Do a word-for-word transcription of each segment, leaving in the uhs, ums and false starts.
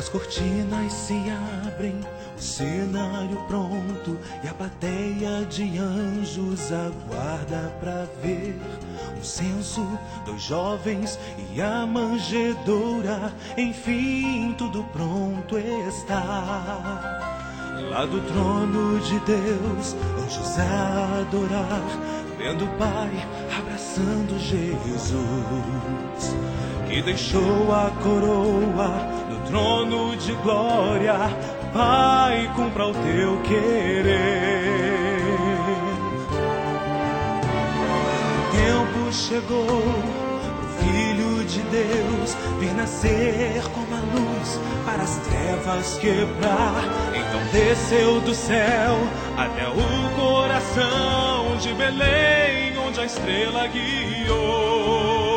As cortinas se abrem, o cenário pronto e a plateia de anjos aguarda pra ver um censo, dois jovens e a manjedoura. Enfim, tudo pronto está. Lá do trono de Deus, anjos a adorar, vendo o Pai abraçando Jesus, que deixou a coroa no trono de glória. Pai, cumpra o teu querer. O tempo chegou pro Filho de Deus vir nascer como a luz para as trevas quebrar. Então desceu do céu até o coração de Belém, onde a estrela guiou.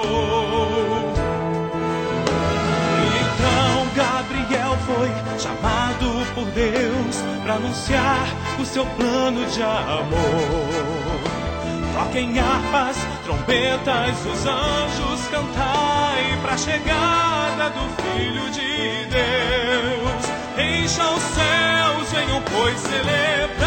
Gabriel foi chamado por Deus para anunciar o seu plano de amor. Toquem harpas, trombetas, os anjos cantai para a chegada do Filho de Deus. Encha os céus, venham pois celebrar